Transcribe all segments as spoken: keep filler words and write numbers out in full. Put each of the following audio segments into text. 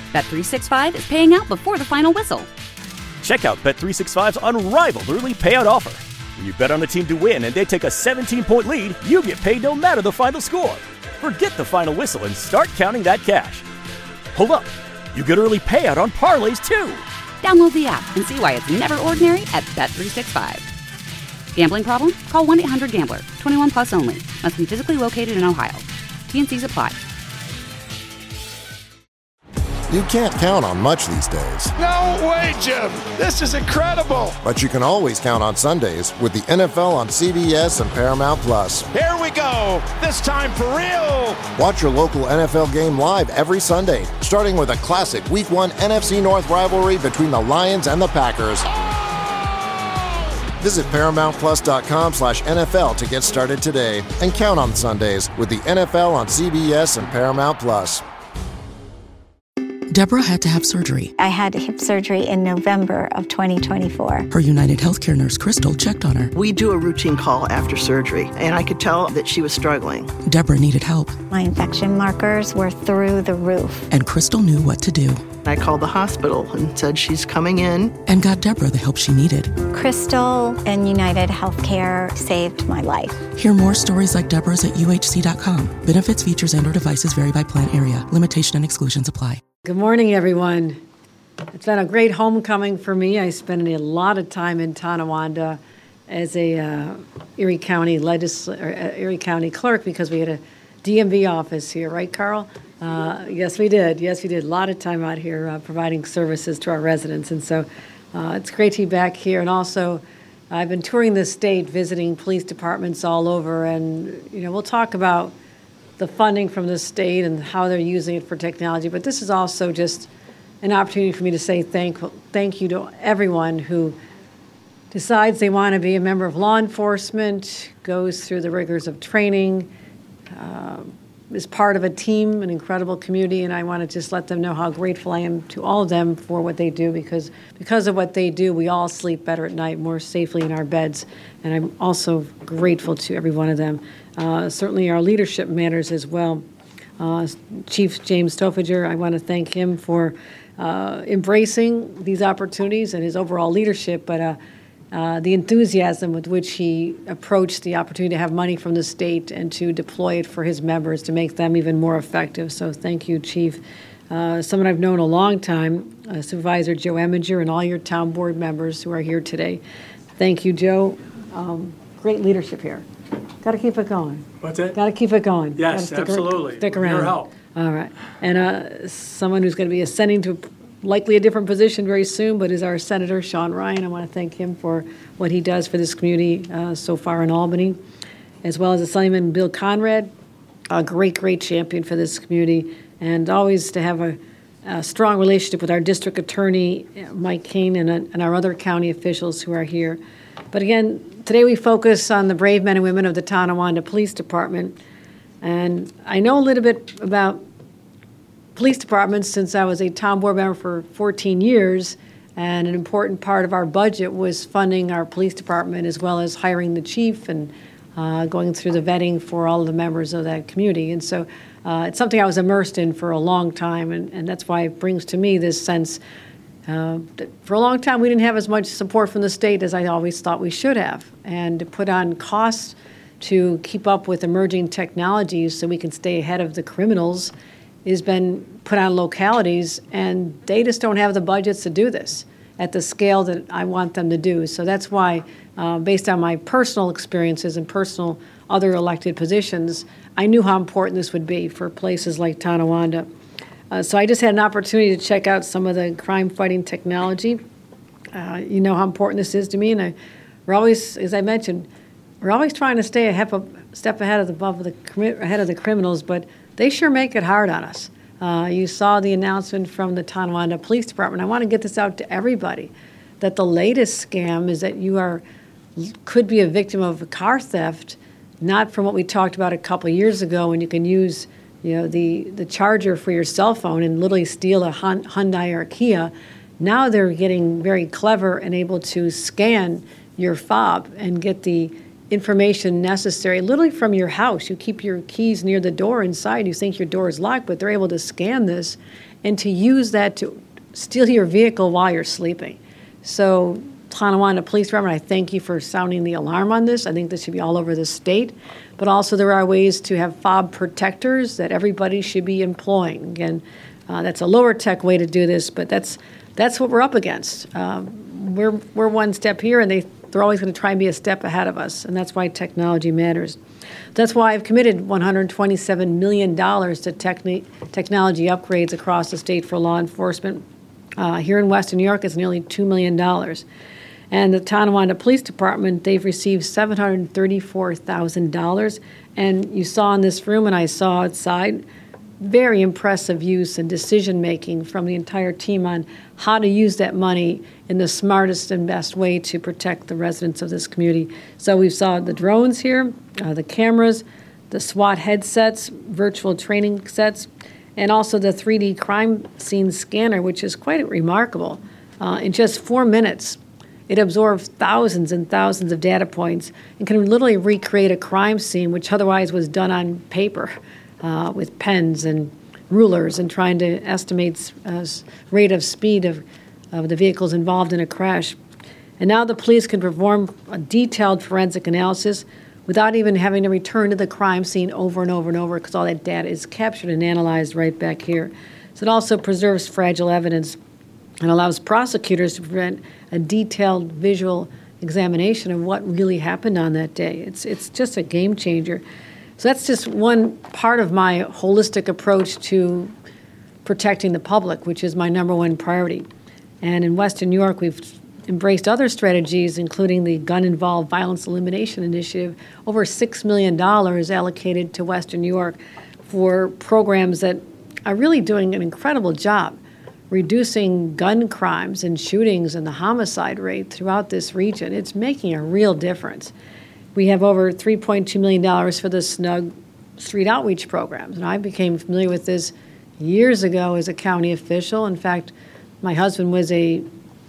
Bet three sixty-five is paying out before the final whistle. Check out Bet three sixty-five's unrivaled early payout offer. When you bet on a team to win and they take a seventeen-point lead, you get paid no matter the final score. Forget the final whistle and start counting that cash. Hold up. You get early payout on parlays, too. Download the app and see why it's never ordinary at Bet three sixty-five. Gambling problem? Call one eight hundred gambler. twenty-one plus only. Must be physically located in Ohio. T N Cs apply. You can't count on much these days. No way, Jim. This is incredible. But you can always count on Sundays with the N F L on C B S and Paramount Plus. Here we go. This time for real. Watch your local N F L game live every Sunday, starting with a classic Week one N F C North rivalry between the Lions and the Packers. Oh! Visit ParamountPlus.com slash NFL to get started today and count on Sundays with the N F L on C B S and Paramount Plus. Deborah had to have surgery. I had hip surgery in November of twenty twenty-four. Her United Healthcare nurse, Crystal, checked on her. We do a routine call after surgery, and I could tell that she was struggling. Deborah needed help. My infection markers were through the roof. And Crystal knew what to do. I called the hospital and said she's coming in. And got Deborah the help she needed. Crystal and United Healthcare saved my life. Hear more stories like Deborah's at U H C dot com. Benefits, features, and or devices vary by plan area. Limitation and exclusions apply. Good morning, everyone. It's been a great homecoming for me. I spent a lot of time in Tonawanda as a uh, Erie County legisl- or, uh, Erie County clerk because we had a D M V office here, right, Carl? Uh, yes, we did. Yes, we did. A lot of time out here uh, providing services to our residents. And so uh, it's great to be back here. And also, I've been touring the state, visiting police departments all over. And, you know, we'll talk about the funding from the state and how they're using it for technology. But this is also just an opportunity for me to say thank, thank you to everyone who decides they want to be a member of law enforcement, goes through the rigors of training, uh, is part of a team, an incredible community, and I want to just let them know how grateful I am to all of them for what they do, because because of what they do, we all sleep better at night, more safely in our beds, and I'm also grateful to every one of them. Uh, certainly our leadership matters as well. Uh, Chief James Stofiger, I want to thank him for uh, embracing these opportunities and his overall leadership, but uh, Uh, the enthusiasm with which he approached the opportunity to have money from the state and to deploy it for his members to make them even more effective. So thank you, Chief. Uh, someone I've known a long time, uh, Supervisor Joe Eminger, and all your town board members who are here today. Thank you, Joe. Um, great leadership here. Got to keep it going. What's it? Got to keep it going. Yes, stick absolutely. Ar- stick around. Your help. All right. And uh, someone who's going to be ascending to likely a different position very soon, but is our Senator Sean Ryan. I want to thank him for what he does for this community uh, so far in Albany, as well as Assemblyman Bill Conrad, a great, great champion for this community, and always to have a, a strong relationship with our district attorney, Mike Kane, and, uh, and our other county officials who are here. But again, today we focus on the brave men and women of the Tonawanda Police Department, and I know a little bit about police departments since I was a town board member for fourteen years, and an important part of our budget was funding our police department as well as hiring the chief and uh, going through the vetting for all of the members of that community. And so uh, it's something I was immersed in for a long time, and, and that's why it brings to me this sense uh, that for a long time we didn't have as much support from the state as I always thought we should have, and to put on costs to keep up with emerging technologies so we can stay ahead of the criminals has been put on localities, and they just don't have the budgets to do this at the scale that I want them to do. So that's why, uh, based on my personal experiences and personal other elected positions, I knew how important this would be for places like Tonawanda. Uh, so I just had an opportunity to check out some of the crime-fighting technology. Uh, you know how important this is to me, and I, we're always, as I mentioned, we're always trying to stay a step ahead of the, above the ahead of the criminals, but they sure make it hard on us. Uh, you saw the announcement from the Tonawanda Police Department. I want to get this out to everybody, that the latest scam is that you are could be a victim of a car theft, not from what we talked about a couple of years ago when you can use you know, the, the charger for your cell phone and literally steal a Hyundai or a Kia. Now they're getting very clever and able to scan your fob and get the information necessary, literally from your house. You keep your keys near the door inside. You think your door is locked, but they're able to scan this and to use that to steal your vehicle while you're sleeping. So Tonawanda Police Department, I thank you for sounding the alarm on this. I think this should be all over the state. But also there are ways to have fob protectors that everybody should be employing. Again, uh, that's a lower tech way to do this, but that's that's what we're up against. Um, we're we're one step here, and they, they're always going to try and be a step ahead of us, and that's why technology matters. That's why I've committed one hundred twenty-seven million dollars to techni- technology upgrades across the state for law enforcement. Uh, here in Western New York, it's nearly two million dollars. And the Tonawanda Police Department, they've received seven hundred thirty-four thousand dollars. And you saw in this room, and I saw outside, very impressive use and decision-making from the entire team on how to use that money in the smartest and best way to protect the residents of this community. So we saw the drones here, uh, the cameras, the SWAT headsets, virtual training sets, and also the three D crime scene scanner, which is quite remarkable. Uh, in just four minutes, it absorbs thousands and thousands of data points and can literally recreate a crime scene, which otherwise was done on paper uh, with pens and rulers and trying to estimate uh, rate of speed of, of the vehicles involved in a crash. And now the police can perform a detailed forensic analysis without even having to return to the crime scene over and over and over, because all that data is captured and analyzed right back here. So it also preserves fragile evidence and allows prosecutors to prevent a detailed visual examination of what really happened on that day. It's it's just a game changer. So that's just one part of my holistic approach to protecting the public, which is my number one priority. And in Western New York, we've embraced other strategies, including the Gun-Involved Violence Elimination Initiative, over six million dollars allocated to Western New York for programs that are really doing an incredible job reducing gun crimes and shootings and the homicide rate throughout this region. It's making a real difference. We have over three point two million dollars for the SNUG street outreach programs, and I became familiar with this years ago as a county official. In fact, my husband was a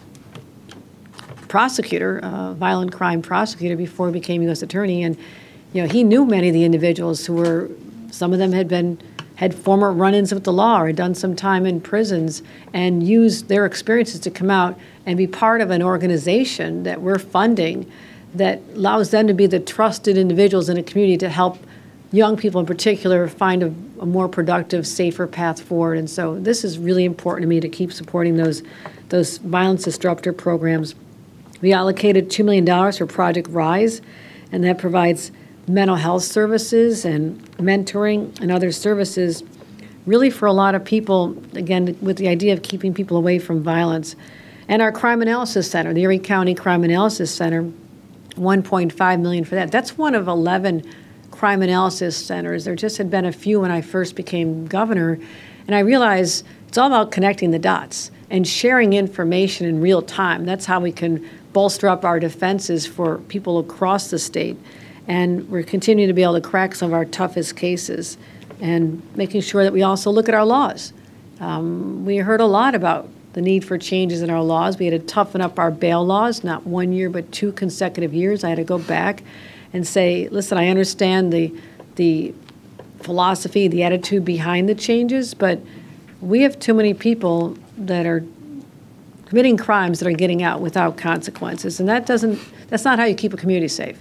prosecutor, a violent crime prosecutor, before he became U S attorney, and you know he knew many of the individuals who were, some of them had been had former run-ins with the law or had done some time in prisons, and used their experiences to come out and be part of an organization that we're funding that allows them to be the trusted individuals in a community to help young people in particular find a, a more productive, safer path forward. And so this is really important to me to keep supporting those, those violence disruptor programs. We allocated two million dollars for Project Rise, and that provides mental health services and mentoring and other services really for a lot of people, again, with the idea of keeping people away from violence. And our Crime Analysis Center, the Erie County Crime Analysis Center, one point five million dollars for that. That's one of eleven crime analysis centers. There just had been a few when I first became governor, and I realized it's all about connecting the dots and sharing information in real time. That's how we can bolster up our defenses for people across the state. And we're continuing to be able to crack some of our toughest cases and making sure that we also look at our laws. Um, we heard a lot about the need for changes in our laws. We had to toughen up our bail laws, not one year, but two consecutive years. I had to go back and say, listen, I understand the the philosophy, the attitude behind the changes, but we have too many people that are committing crimes that are getting out without consequences, and that doesn't, that's not how you keep a community safe.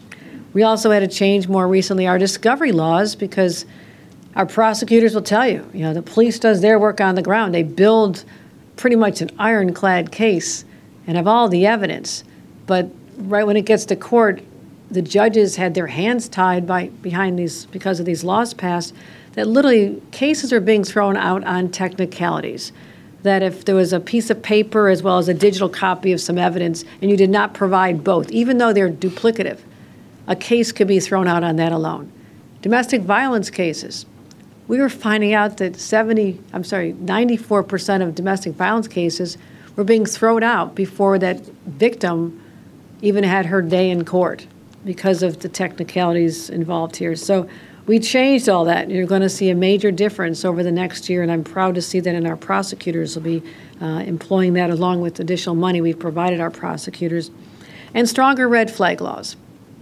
We also had to change more recently our discovery laws, because our prosecutors will tell you, you know, the police does their work on the ground. They build pretty much an ironclad case and have all the evidence. But right when it gets to court, the judges had their hands tied by behind these because of these laws passed, that literally cases are being thrown out on technicalities. That if there was a piece of paper as well as a digital copy of some evidence and you did not provide both, even though they're duplicative, a case could be thrown out on that alone. Domestic violence cases. We were finding out that seventy, I'm sorry, ninety-four percent of domestic violence cases were being thrown out before that victim even had her day in court because of the technicalities involved here. So we changed all that. You're going to see a major difference over the next year, and I'm proud to see that in our prosecutors will be uh, employing that along with additional money we've provided our prosecutors. And stronger red flag laws.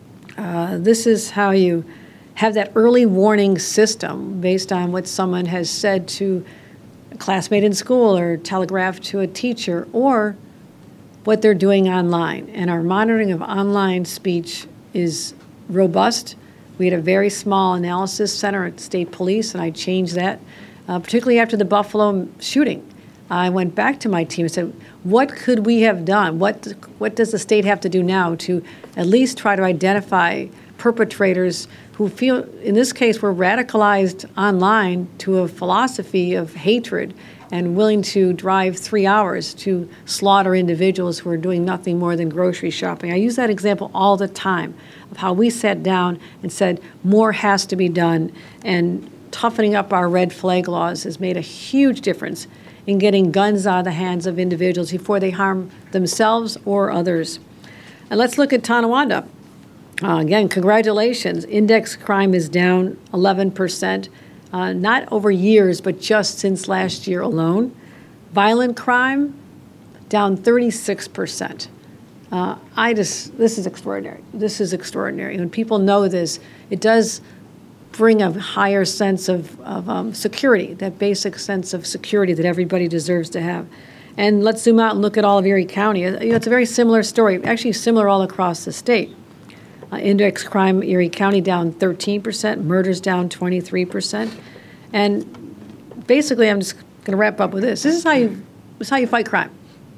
Uh, this is how you have that early warning system based on what someone has said to a classmate in school or telegraph to a teacher, or what they're doing online. And our monitoring of online speech is robust. We had a very small analysis center at State Police, and I changed that, uh, particularly after the Buffalo shooting. I went back to my team and said, what could we have done? What, what does the state have to do now to at least try to identify perpetrators who feel, in this case, were radicalized online to a philosophy of hatred and willing to drive three hours to slaughter individuals who are doing nothing more than grocery shopping. I use that example all the time of how we sat down and said more has to be done, and toughening up our red flag laws has made a huge difference in getting guns out of the hands of individuals before they harm themselves or others. And let's look at Tonawanda. Uh, again, congratulations. Index crime is down eleven percent, uh, not over years, but just since last year alone. Violent crime, down thirty-six percent. Uh, I just, this is extraordinary. This is extraordinary. When people know this, it does bring a higher sense of, of um, security, that basic sense of security that everybody deserves to have. And let's zoom out and look at all of Erie County. You know, it's a very similar story, actually similar all across the state. Uh, index crime, Erie County down thirteen percent, murders down twenty-three percent. And basically, I'm just going to wrap up with this. This is how you, this is how you fight crime.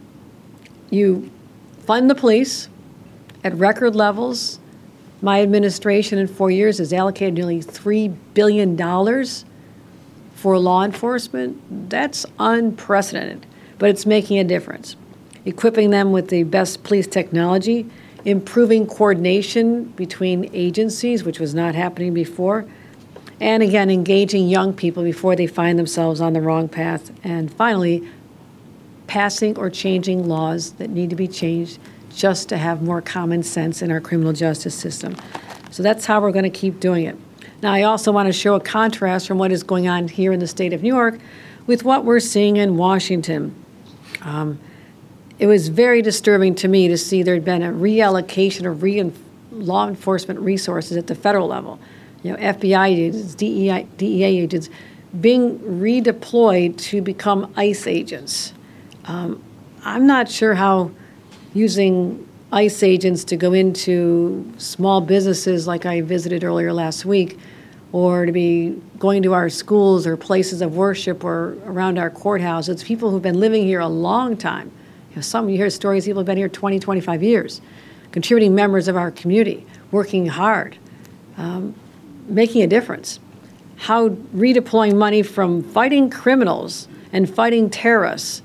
You fund the police at record levels. My administration in four years has allocated nearly three billion dollars for law enforcement. That's unprecedented, but it's making a difference. Equipping them with the best police technology, improving coordination between agencies, which was not happening before, and again, engaging young people before they find themselves on the wrong path, and finally, passing or changing laws that need to be changed just to have more common sense in our criminal justice system. So that's how we're going to keep doing it. Now, I also want to show a contrast from what is going on here in the state of New York with what we're seeing in Washington. Um, it was very disturbing to me to see there had been a reallocation of re- law enforcement resources at the federal level. You know, F B I agents, D E I, D E A agents being redeployed to become ICE agents. Um, I'm not sure how using ICE agents to go into small businesses like I visited earlier last week, or to be going to our schools or places of worship or around our courthouses, people who've been living here a long time. You know, some you hear stories, people have been here twenty, twenty-five years, contributing members of our community, working hard, um, making a difference. How redeploying money from fighting criminals and fighting terrorists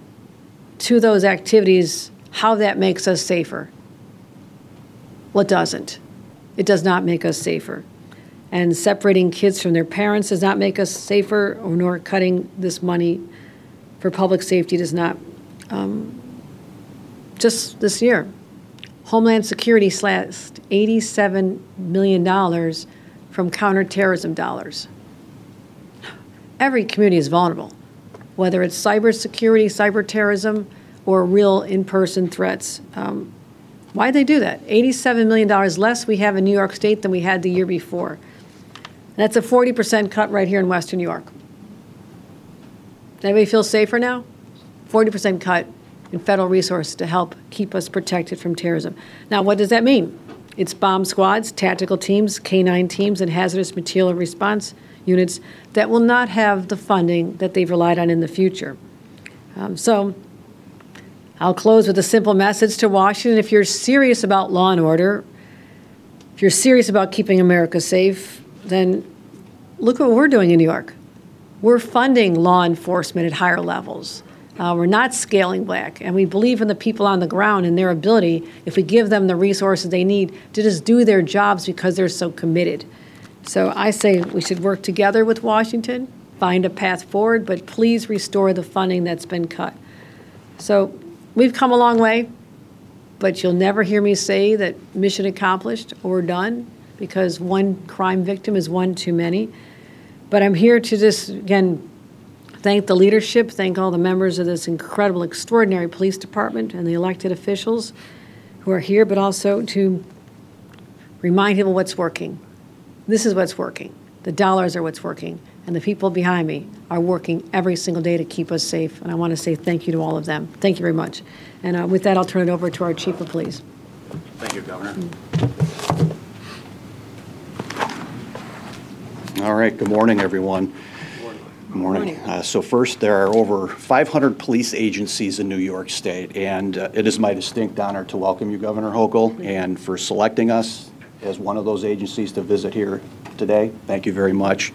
to those activities, how that makes us safer. Well, it doesn't. It does not make us safer. And separating kids from their parents does not make us safer, or nor cutting this money for public safety does not. Um, just this year, Homeland Security slashed eighty-seven million dollars from counterterrorism dollars. Every community is vulnerable, whether it's cybersecurity, cyber terrorism, or real in-person threats. Um, why'd they do that? eighty-seven million dollars less we have in New York State than we had the year before. That's a forty percent cut right here in Western New York. Does anybody feel safer now? forty percent cut in federal resources to help keep us protected from terrorism. Now, what does that mean? It's bomb squads, tactical teams, K nine teams, and hazardous material response units that will not have the funding that they've relied on in the future. Um, so I'll close with a simple message to Washington. If you're serious about law and order, if you're serious about keeping America safe, then look what we're doing in New York. We're funding law enforcement at higher levels. Uh, we're not scaling back, and we believe in the people on the ground and their ability, if we give them the resources they need, to just do their jobs because they're so committed. So I say we should work together with Washington, find a path forward, but please restore the funding that's been cut. So we've come a long way, but you'll never hear me say that mission accomplished or done, because one crime victim is one too many. But I'm here to just, again, thank the leadership, thank all the members of this incredible, extraordinary police department and the elected officials who are here, but also to remind people what's working. This is what's working. The dollars are what's working. and the people behind me are working every single day to keep us safe, and I want to say thank you to all of them. Thank you very much. And uh, with that, I'll turn it over to our Chief of Police. Thank you, Governor. All right, good morning, everyone. Good morning. Uh, so first, there are over five hundred police agencies in New York State, and uh, it is my distinct honor to welcome you, Governor Hochul, and for selecting us as one of those agencies to visit here today. Thank you very much.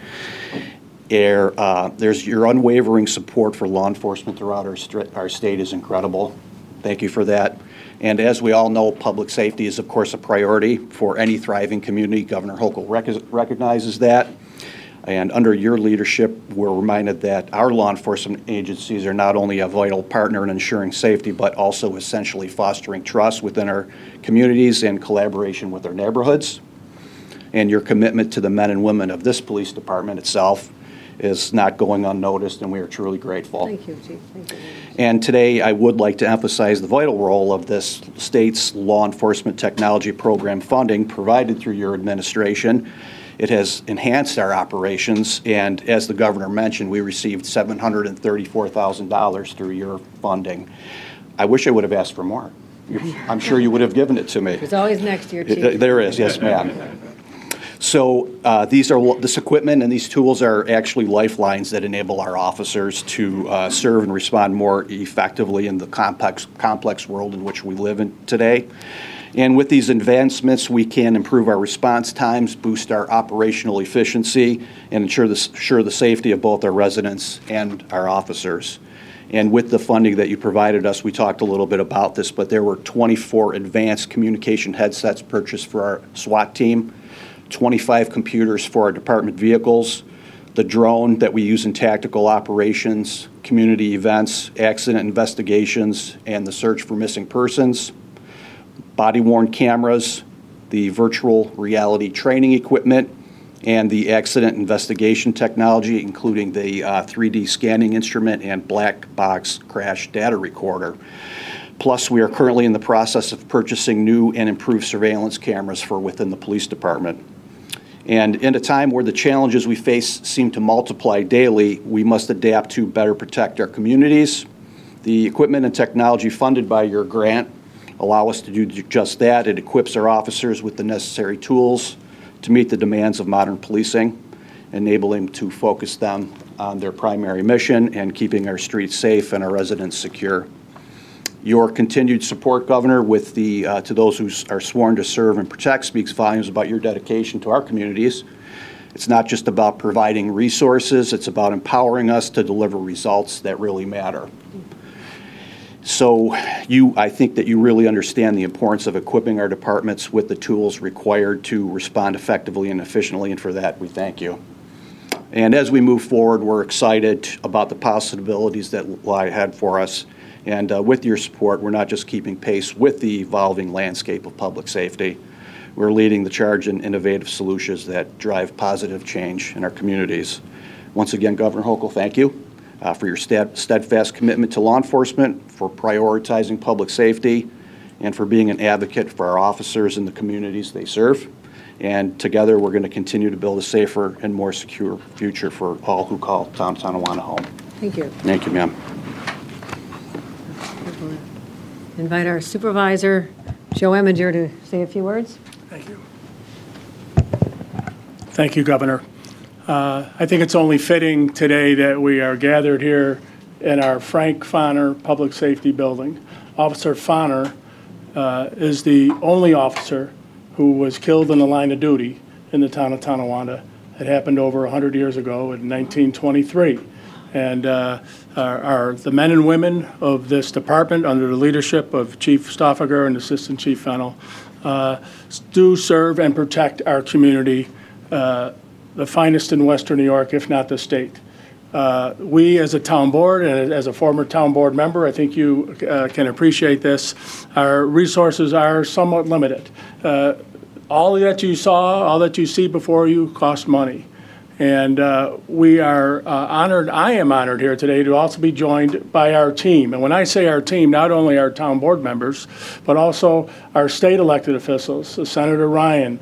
There, uh, there's your unwavering support for law enforcement throughout our, st- our state is incredible. Thank you for that. And as we all know, public safety is, of course, a priority for any thriving community. Governor Hochul rec- recognizes that. And under your leadership, we're reminded that our law enforcement agencies are not only a vital partner in ensuring safety, but also essentially fostering trust within our communities and collaboration with our neighborhoods. And your commitment to the men and women of this police department itself is not going unnoticed, and we are truly grateful. Thank you, Chief. Thank you. And today, I would like to emphasize the vital role of this state's law enforcement technology program funding provided through your administration. It has enhanced our operations, and as the governor mentioned, we received seven hundred thirty-four thousand dollars through your funding. I wish I would have asked for more. I'm sure you would have given it to me. There's always next year, Chief. There is, yes, ma'am. So uh, these are this equipment and these tools are actually lifelines that enable our officers to uh, serve and respond more effectively in the complex complex world in which we live in today. And with these advancements, we can improve our response times, boost our operational efficiency, and ensure the, ensure the safety of both our residents and our officers. And with the funding that you provided us, we talked a little bit about this, but there were twenty-four advanced communication headsets purchased for our SWAT team, twenty-five computers for our department vehicles, the drone that we use in tactical operations, community events, accident investigations, and the search for missing persons, body-worn cameras, the virtual reality training equipment, and the accident investigation technology, including the uh, three D scanning instrument and black box crash data recorder. Plus, we are currently in the process of purchasing new and improved surveillance cameras for within the police department. And in a time where the challenges we face seem to multiply daily, we must adapt to better protect our communities. The equipment and technology funded by your grant allow us to do just that. It equips our officers with the necessary tools to meet the demands of modern policing, enabling to focus them on their primary mission and keeping our streets safe and our residents secure. Your continued support, Governor, with the uh, to those who are sworn to serve and protect speaks volumes about your dedication to our communities. It's not just about providing resources, it's about empowering us to deliver results that really matter. So you, I think that you really understand the importance of equipping our departments with the tools required to respond effectively and efficiently, and for that we thank you. And as we move forward, we're excited about the possibilities that lie ahead for us. And uh, with your support, we're not just keeping pace with the evolving landscape of public safety, we're leading the charge in innovative solutions that drive positive change in our communities. Once again, Governor Hochul, thank you. Uh, for your stead, steadfast commitment to law enforcement, for prioritizing public safety, and for being an advocate for our officers in the communities they serve. And together, we're going to continue to build a safer and more secure future for all who call Town of Tonawanda home. Thank you. Thank you, ma'am. Invite our supervisor, Joe Eminger, to say a few words. Thank you. Thank you, Governor. Uh, I think it's only fitting today that we are gathered here in our Frank Fonner Public Safety Building. Officer Fonner uh, is the only officer who was killed in the line of duty in the town of Tonawanda. It happened over one hundred years ago in nineteen twenty-three. And uh, our, our, the men and women of this department, under the leadership of Chief Stoffager and Assistant Chief Fennell, uh, do serve and protect our community, uh, the finest in Western New York, if not the state. Uh, we as a town board and as a former town board member, I think you uh, can appreciate this, our resources are somewhat limited. Uh, all that you saw, all that you see before you cost money. And uh, we are uh, honored, I am honored here today to also be joined by our team. And when I say our team, not only our town board members, but also our state elected officials, Senator Ryan, Uh,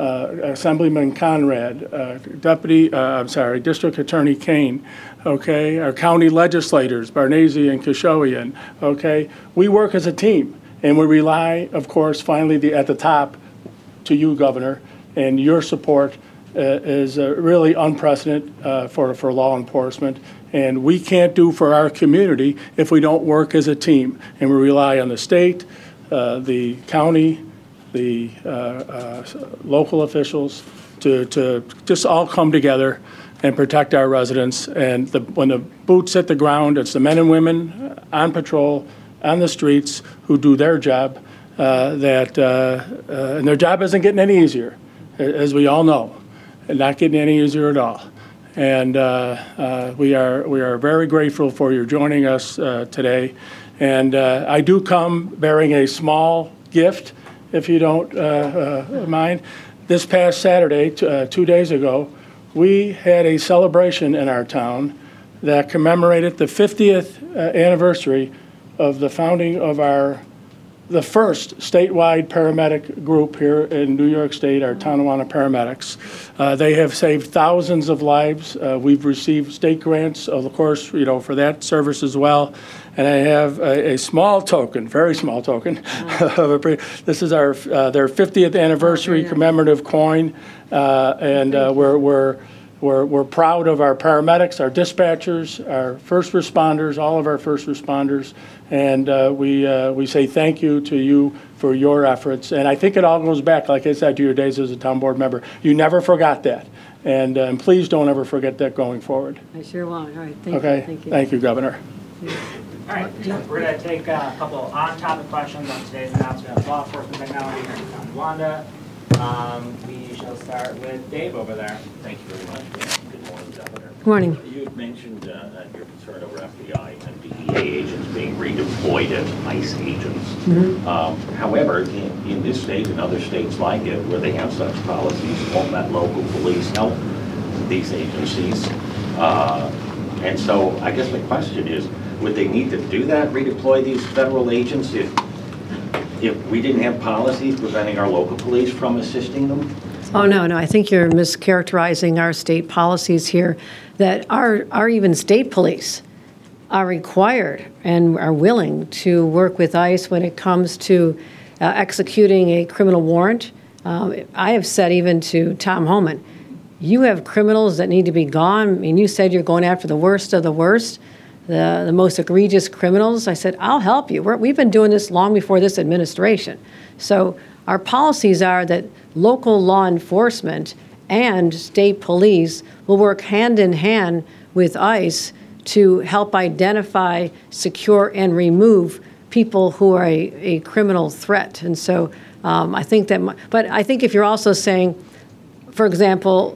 uh, Assemblyman Conrad, uh, Deputy, uh, I'm sorry, District Attorney Kane, okay, our county legislators, Barnese and Kishoian, okay. We work as a team, and we rely, of course, finally the, at the top to you, Governor, and your support uh, is uh, really unprecedented uh, for, for law enforcement. And we can't do for our community if we don't work as a team. And we rely on the state, uh, the county, the uh, uh, local officials to, to just all come together and protect our residents. And the, when the boots hit the ground, it's the men and women on patrol, on the streets, who do their job. Uh, that uh, uh, and their job isn't getting any easier, as we all know, and not getting any easier at all. And uh, uh, we are we are very grateful for your joining us uh, today. And uh, I do come bearing a small gift, if you don't uh, uh, mind. This past Saturday, t- uh, two days ago, we had a celebration in our town that commemorated the fiftieth uh, anniversary of the founding of our the first statewide paramedic group here in New York State, our Tonawanda Paramedics. Uh, they have saved thousands of lives. Uh, we've received state grants, of course, you know, for that service as well. And I have a, a small token, very small token. of a pre- this is our uh, their fiftieth anniversary commemorative coin, uh, and uh, we're we're. We're, we're proud of our paramedics, our dispatchers, our first responders, all of our first responders, and uh, we uh, we say thank you to you for your efforts. And I think it all goes back, like I said, to your days as a town board member. You never forgot that, and, uh, and please don't ever forget that going forward. I sure won't. All right, thank okay. you. Thank you. Thank you, Governor. All right, we're going to take a couple on-topic questions on today's announcement of law enforcement technology here in Tonawanda. Um, we shall start with Dave over there. Thank you very much. Good morning, Governor. Good morning. You had mentioned uh, your concern over F B I and D E A agents being redeployed as ICE agents. Mm-hmm. Um, however, in, in this state and other states like it, where they have such policies, won't that local police help these agencies? Uh, and so I guess my question is, would they need to do that, redeploy these federal agents, if if we didn't have policies preventing our local police from assisting them? Oh, no, no. I think you're mischaracterizing our state policies here, that our, our even state police are required and are willing to work with ICE when it comes to uh, executing a criminal warrant. Um, I have said even to Tom Homan, you have criminals that need to be gone. I mean, you said you're going after the worst of the worst. The, the most egregious criminals. I said, I'll help you. We're, we've been doing this long before this administration. So our policies are that local law enforcement and state police will work hand in hand with ICE to help identify, secure, and remove people who are a, a criminal threat. And so um, I think that, but I think if you're also saying, for example,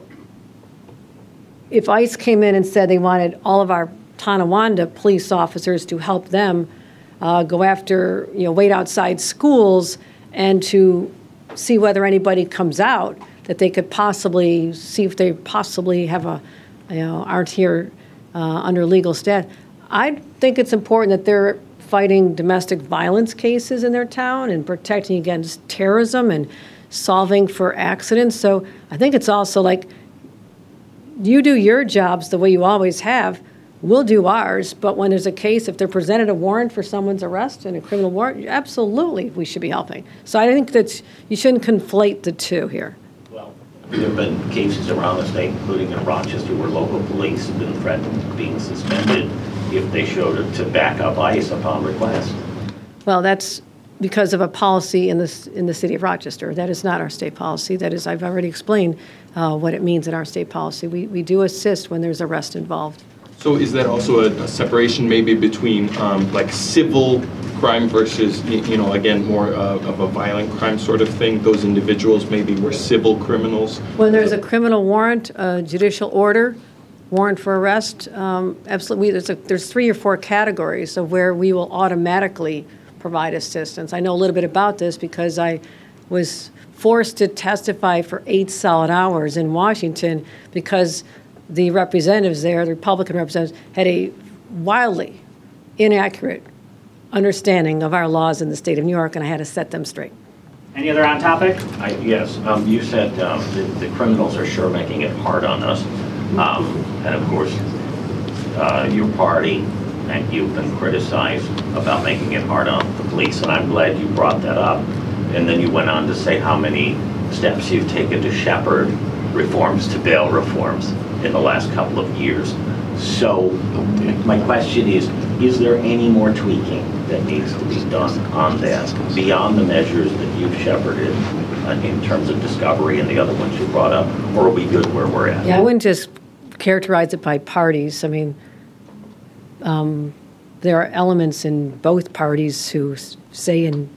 if ICE came in and said they wanted all of our Tonawanda police officers to help them uh, go after, you know, wait outside schools and to see whether anybody comes out, that they could possibly see if they possibly have a, you know, aren't here uh, under legal status. I think it's important that they're fighting domestic violence cases in their town and protecting against terrorism and solving for accidents. So I think it's also like, you do your jobs the way you always have. We'll do ours, but when there's a case, if they're presented a warrant for someone's arrest and a criminal warrant, absolutely we should be helping. So I think that you shouldn't conflate the two here. Well, there have been cases around the state, including in Rochester, where local police have been threatened with being suspended if they showed up to back up ICE upon request. Well, that's because of a policy in this in the city of Rochester. That is not our state policy. That is, I've already explained uh, what it means in our state policy. We we do assist when there's arrest involved. So is that also a, a separation maybe between um, like civil crime versus, you know, again, more uh, of a violent crime sort of thing? Those individuals maybe were civil criminals? When there's a criminal warrant, a judicial order, warrant for arrest, um, absolutely, there's, a, there's three or four categories of where we will automatically provide assistance. I know a little bit about this because I was forced to testify for eight solid hours in Washington because the representatives there, the Republican representatives, had a wildly inaccurate understanding of our laws in the state of New York, and I had to set them straight. Any other on topic? I, yes, um, you said um, the, the criminals are sure making it hard on us. Um, and of course, uh, your party and you've been criticized about making it hard on the police, and I'm glad you brought that up. And then you went on to say how many steps you've taken to shepherd reforms to bail reforms in the last couple of years. So my question is, is there any more tweaking that needs to be done on that beyond the measures that you've shepherded uh, in terms of discovery and the other ones you brought up, or are we good where we're at? Yeah, I wouldn't just characterize it by parties. I mean, um, there are elements in both parties who say and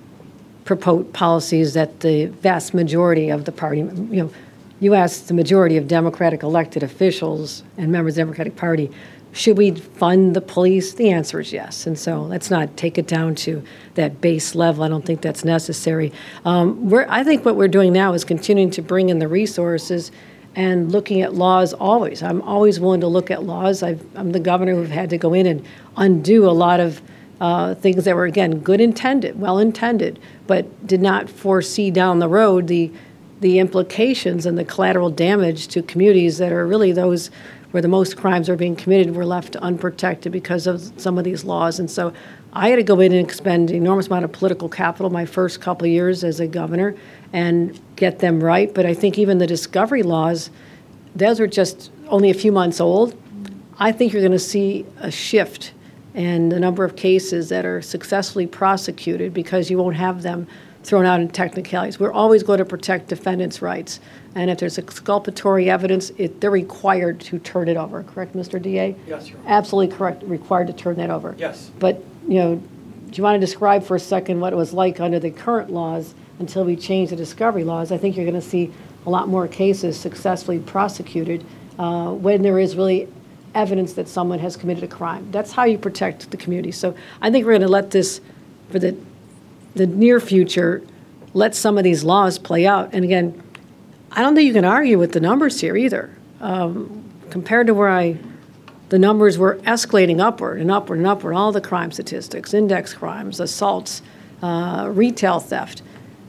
promote policies that the vast majority of the party, you know, you ask the majority of Democratic elected officials and members of the Democratic Party, should we fund the police? The answer is yes. And so let's not take it down to that base level. I don't think that's necessary. Um, we're, I think what we're doing now is continuing to bring in the resources and looking at laws always. I'm always willing to look at laws. I've, I'm the governor who've had to go in and undo a lot of uh, things that were, again, good intended, well intended, but did not foresee down the road the the implications and the collateral damage to communities that are really those where the most crimes are being committed were left unprotected because of some of these laws. And so I had to go in and expend an enormous amount of political capital my first couple of years as a governor and get them right. But I think even the discovery laws, those are just only a few months old. I think you're going to see a shift in the number of cases that are successfully prosecuted because you won't have them thrown out in technicalities. We're always going to protect defendants' rights. And if there's exculpatory evidence, it, they're required to turn it over. Correct, Mister D A? Yes, Your Honor. Absolutely correct, required to turn that over. Yes. But, you know, do you want to describe for a second what it was like under the current laws until we change the discovery laws? I think you're going to see a lot more cases successfully prosecuted uh, when there is really evidence that someone has committed a crime. That's how you protect the community. So I think we're going to let this, for the the near future, let some of these laws play out. And again, I don't think you can argue with the numbers here either. Um, compared to where I, the numbers were escalating upward and upward and upward, all the crime statistics, index crimes, assaults, uh, retail theft,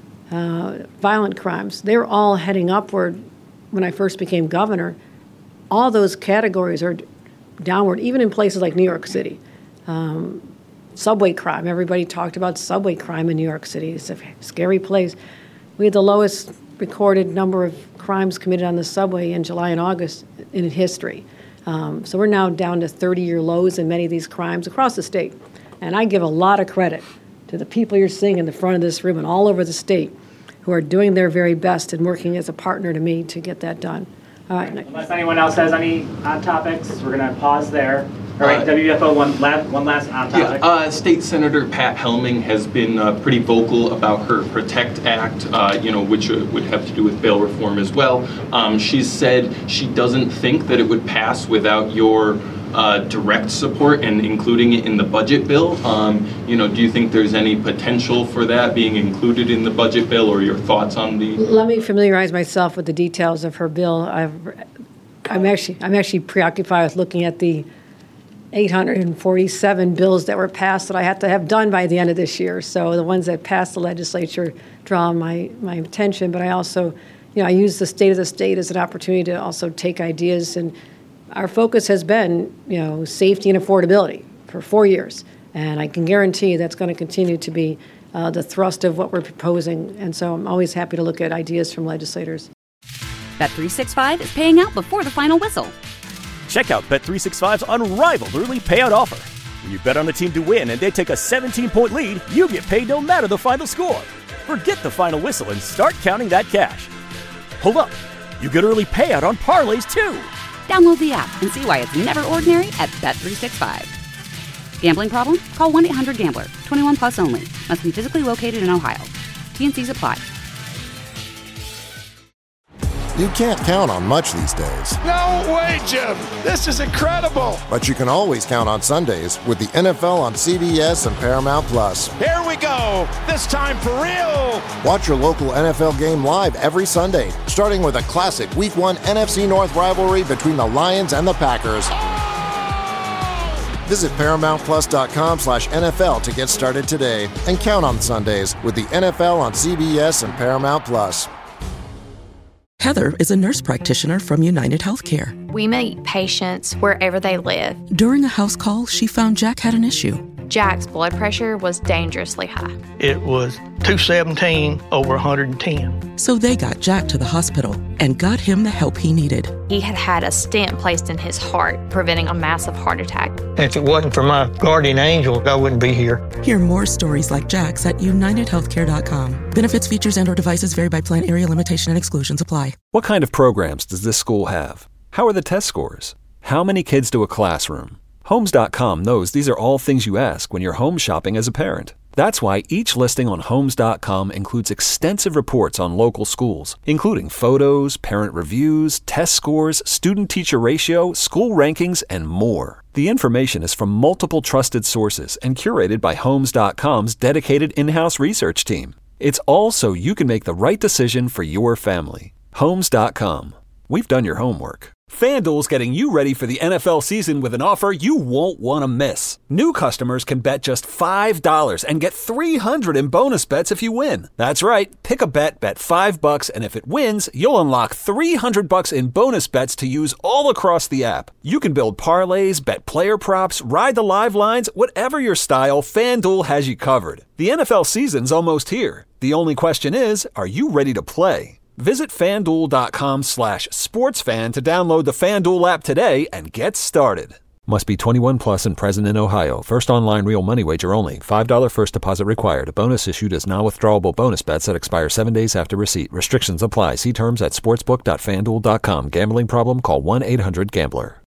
uh, violent crimes, they were all heading upward when I first became governor. All those categories are downward, even in places like New York City. Um, Subway crime. Everybody talked about subway crime in New York City. It's a scary place. We had the lowest recorded number of crimes committed on the subway in July and August in history. Um, so we're now down to thirty-year lows in many of these crimes across the state. And I give a lot of credit to the people you're seeing in the front of this room and all over the state who are doing their very best and working as a partner to me to get that done. All right. Unless anyone else has any on topics, we're going to pause there. All right, W F O, one, last, one last on topic. Yeah, uh, State Senator Pat Helming has been uh, pretty vocal about her PROTECT Act, uh, you know, which uh, would have to do with bail reform as well. Um, she's said she doesn't think that it would pass without your uh, direct support and including it in the budget bill. Um, you know, do you think there's any potential for that being included in the budget bill, or your thoughts on the? Let me familiarize myself with the details of her bill. I've, I'm actually I'm actually preoccupied with looking at the eight hundred forty-seven bills that were passed that I have to have done by the end of this year. So the ones that passed the legislature draw my, my attention, but I also, you know, I use the State of the State as an opportunity to also take ideas, and our focus has been, you know, safety and affordability for four years. And I can guarantee that's going to continue to be uh, the thrust of what we're proposing. And so I'm always happy to look at ideas from legislators. Bet three sixty-five is paying out before the final whistle. Check out Bet three sixty-five's unrivaled early payout offer. When you bet on a team to win and they take a seventeen-point lead, you get paid no matter the final score. Forget the final whistle and start counting that cash. Hold up, you get early payout on parlays too. Download the app and see why it's never ordinary at Bet three sixty-five. Gambling problem? Call one eight hundred gambler. twenty-one plus only. Must be physically located in Ohio. T and C's apply. You can't count on much these days. No way, Jim. This is incredible. But you can always count on Sundays with the N F L on C B S and Paramount Plus. Here we go. This time for real. Watch your local N F L game live every Sunday, starting with a classic Week one N F C North rivalry between the Lions and the Packers. Oh! Visit ParamountPlus.com slash NFL to get started today and count on Sundays with the N F L on C B S and Paramount Plus. Heather is a nurse practitioner from United Healthcare. We meet patients wherever they live. During a house call, she found Jack had an issue. Jack's blood pressure was dangerously high. It was two seventeen over one hundred ten. So they got Jack to the hospital and got him the help he needed. He had had a stent placed in his heart, preventing a massive heart attack. If it wasn't for my guardian angel, I wouldn't be here. Hear more stories like Jack's at United Healthcare dot com. Benefits, features, and or devices vary by plan, area, limitation, and exclusions apply. What kind of programs does this school have? How are the test scores? How many kids do a classroom? Homes dot com knows these are all things you ask when you're home shopping as a parent. That's why each listing on Homes dot com includes extensive reports on local schools, including photos, parent reviews, test scores, student-teacher ratio, school rankings, and more. The information is from multiple trusted sources and curated by Homes dot com's dedicated in-house research team. It's all so you can make the right decision for your family. Homes dot com. We've done your homework. FanDuel's getting you ready for the N F L season with an offer you won't want to miss. New customers can bet just five dollars and get three hundred dollars in bonus bets if you win. That's right. Pick a bet, bet five bucks, and if it wins, you'll unlock three hundred bucks in bonus bets to use all across the app. You can build parlays, bet player props, ride the live lines, whatever your style, FanDuel has you covered. The N F L season's almost here. The only question is, are you ready to play? Visit FanDuel.com slash sportsfan to download the FanDuel app today and get started. Must be twenty-one plus and present in Ohio. First online real money wager only. five dollars first deposit required. Bonus issued as non-withdrawable bonus bets that expire seven days after receipt. Restrictions apply. See terms at sportsbook dot fan duel dot com. Gambling problem? Call one eight hundred gambler.